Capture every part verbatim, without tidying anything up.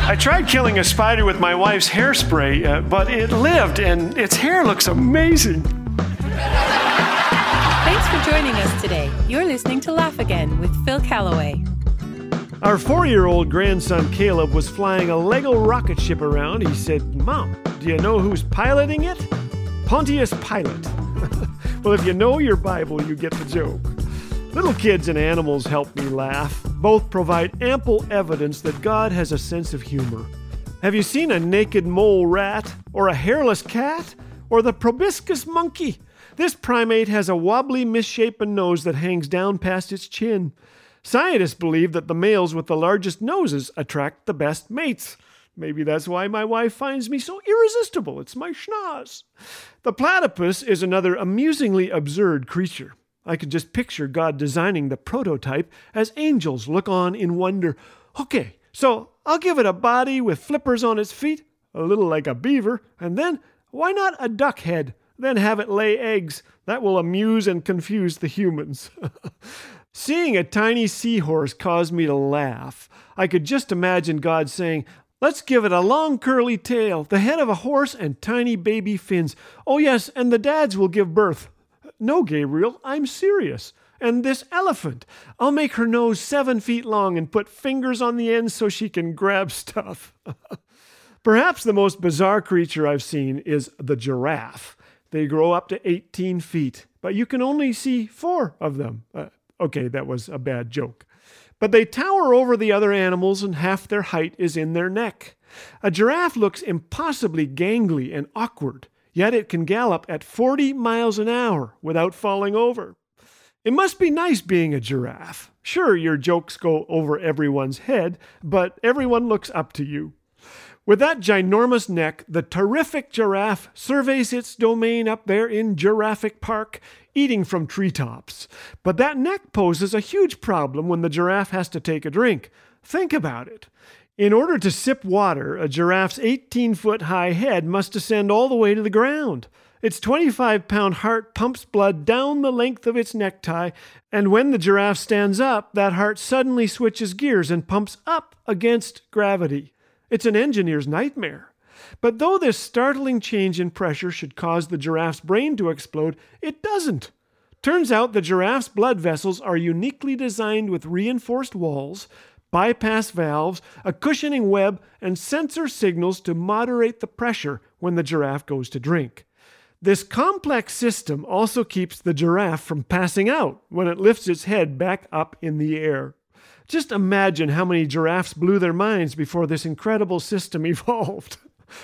I tried killing a spider with my wife's hairspray, uh, but it lived and its hair looks amazing. Thanks for joining us today. You're listening to Laugh Again with Phil Callaway. Our four-year-old grandson Caleb was flying a Lego rocket ship around. He said, "Mom, do you know who's piloting it? Pontius Pilate." Well, if you know your Bible, you get the joke. Little kids and animals help me laugh. Both provide ample evidence that God has a sense of humor. Have you seen a naked mole rat, or a hairless cat, or the proboscis monkey? This primate has a wobbly, misshapen nose that hangs down past its chin. Scientists believe that the males with the largest noses attract the best mates. Maybe that's why my wife finds me so irresistible. It's my schnoz. The platypus is another amusingly absurd creature. I can just picture God designing the prototype as angels look on in wonder. Okay, so I'll give it a body with flippers on its feet, a little like a beaver, and then, why not a duck head? Then have it lay eggs. That will amuse and confuse the humans. Seeing a tiny seahorse caused me to laugh. I could just imagine God saying, "Let's give it a long curly tail, the head of a horse, and tiny baby fins. Oh yes, and the dads will give birth." "No, Gabriel, I'm serious. And this elephant, I'll make her nose seven feet long and put fingers on the ends so she can grab stuff." Perhaps the most bizarre creature I've seen is the giraffe. They grow up to eighteen feet, but you can only see four of them. Uh, okay, that was a bad joke. But they tower over the other animals and half their height is in their neck. A giraffe looks impossibly gangly and awkward, yet it can gallop at forty miles an hour without falling over. It must be nice being a giraffe. Sure, your jokes go over everyone's head, but everyone looks up to you. With that ginormous neck, the terrific giraffe surveys its domain up there in Jurassic Park, eating from treetops. But that neck poses a huge problem when the giraffe has to take a drink. Think about it. In order to sip water, a giraffe's eighteen-foot-high head must descend all the way to the ground. Its twenty-five-pound heart pumps blood down the length of its necktie, and when the giraffe stands up, that heart suddenly switches gears and pumps up against gravity. It's an engineer's nightmare. But though this startling change in pressure should cause the giraffe's brain to explode, it doesn't. Turns out the giraffe's blood vessels are uniquely designed with reinforced walls, bypass valves, a cushioning web, and sensor signals to moderate the pressure when the giraffe goes to drink. This complex system also keeps the giraffe from passing out when it lifts its head back up in the air. Just imagine how many giraffes blew their minds before this incredible system evolved.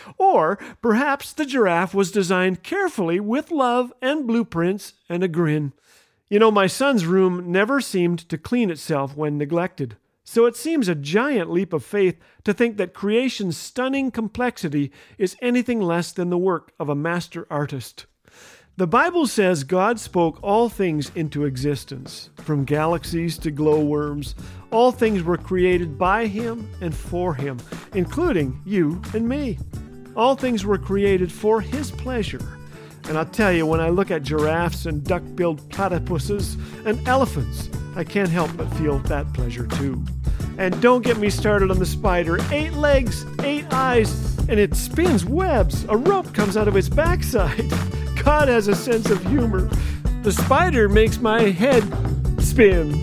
Or perhaps the giraffe was designed carefully with love and blueprints and a grin. You know, my son's room never seemed to clean itself when neglected. So it seems a giant leap of faith to think that creation's stunning complexity is anything less than the work of a master artist. The Bible says God spoke all things into existence, from galaxies to glowworms. All things were created by Him and for Him, including you and me. All things were created for His pleasure. And I'll tell you, when I look at giraffes and duck-billed platypuses and elephants, I can't help but feel that pleasure too. And don't get me started on the spider. Eight legs, eight eyes, and it spins webs. A rope comes out of its backside. God has a sense of humor. The spider makes my head spin.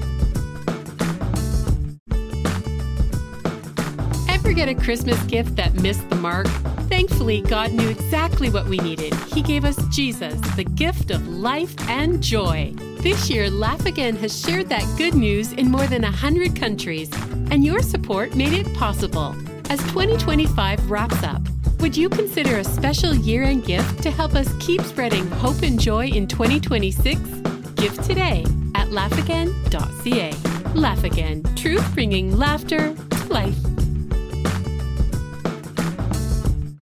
Ever get a Christmas gift that missed the mark? Thankfully, God knew exactly what we needed. He gave us Jesus, the gift of life and joy. This year, Laugh Again has shared that good news in more than one hundred countries, and your support made it possible. As twenty twenty-five wraps up, would you consider a special year-end gift to help us keep spreading hope and joy in twenty twenty-six? Give today at laugh again dot c a. Laugh Again, truth bringing laughter to life.